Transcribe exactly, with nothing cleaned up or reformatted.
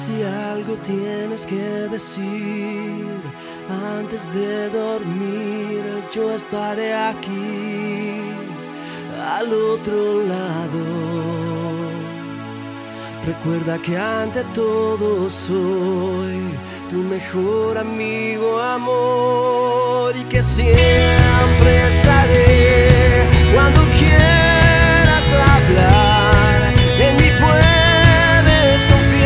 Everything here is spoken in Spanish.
Si algo tienes que decir antes de dormir, yo estaré aquí al otro lado. Recuerda que ante todo soy tu mejor amigo, amor, y que siempre